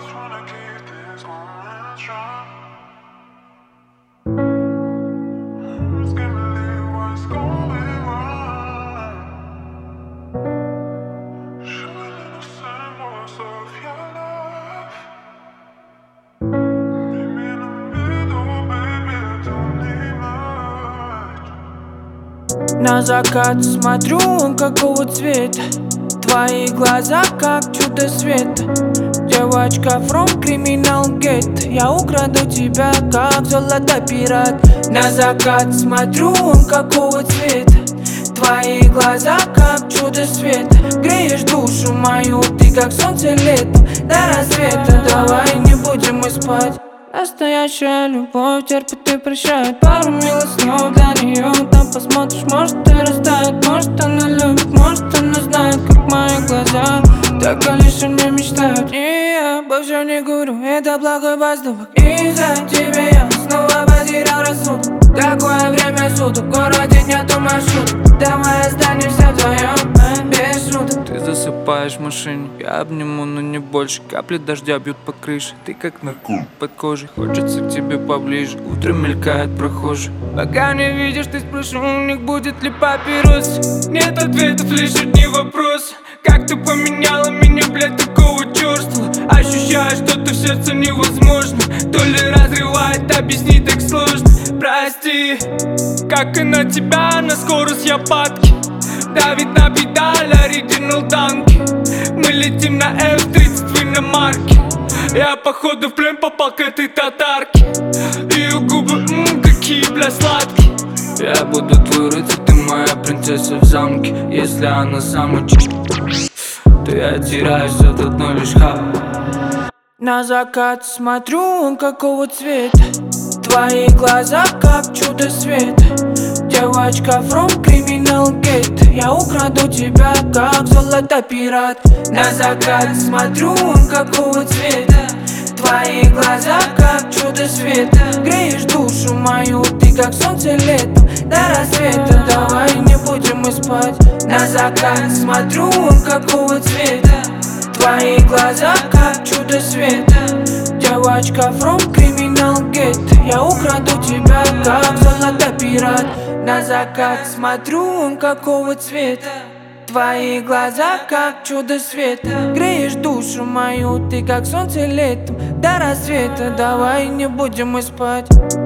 tryna keep this going strong. Just can't believe what's going wrong. Showing in the same voice of your love. Maybe in the middle, baby, I don't need much. На закат смотрю, он какого цвета? Твои глаза как чудо света. Девочка from Criminal Gate. Я украду тебя как золотой пират. На закат смотрю, он какого цвета? Твои глаза как чудо света. Греешь душу мою, ты как солнце летом. До рассвета давай не будем мы спать. Настоящая любовь терпит и прощает. Пару милых снов для нее. Там посмотришь, может и растает. Может она любит, может она знает, как мои глаза только лишь о ней мечтают. И я обо всем не говорю, это плохой поступок. Из-за тебя я снова потерял рассудок. Такое время суток, в городе нету маршруток. Давай останемся вдвоем, без шуток. Ты засыпаешь в машине, я обниму, но не больше. Капли дождя бьют по крыше, ты как наркотик под кожей. Хочется к тебе поближе, утром мелькает прохожий. Пока не видишь, ты спрошу, у них будет ли папирос. Нет ответов, лишь одни вопросы. Как ты поменяла меня, блядь, такого чёрства? Ощущаю, что-то в сердце невозможно. То ли разрывает, объяснить так сложно. Прости, как и на тебя, на скорость я падки. Давит на педаль, оригинал танки. Мы летим на F-30 в иномарке. Я походу в плен попал к этой татарке. Ее губы, какие, бля, сладкие. Я буду твой рыцарь, ты моя принцесса в замке. Если она сама то я теряюсь от одной лишь На закат смотрю, он какого цвета? Твои глаза как чудо света. Девочка from Criminal Gate. Я украду тебя как золотой пират. На закат смотрю, он какого цвета? Твои глаза как чудо света. Греешь душу мою, ты как солнце летом. До рассвета давай не будем мы спать. На закат смотрю, он какого цвета? Твои глаза как чудо света. Девочка from Criminal Gate. Я украду тебя как золотой пират. На закат смотрю, он какого цвета? Твои глаза как чудо света. Греешь душу мою, ты как солнце летом. До рассвета давай не будем мы спать.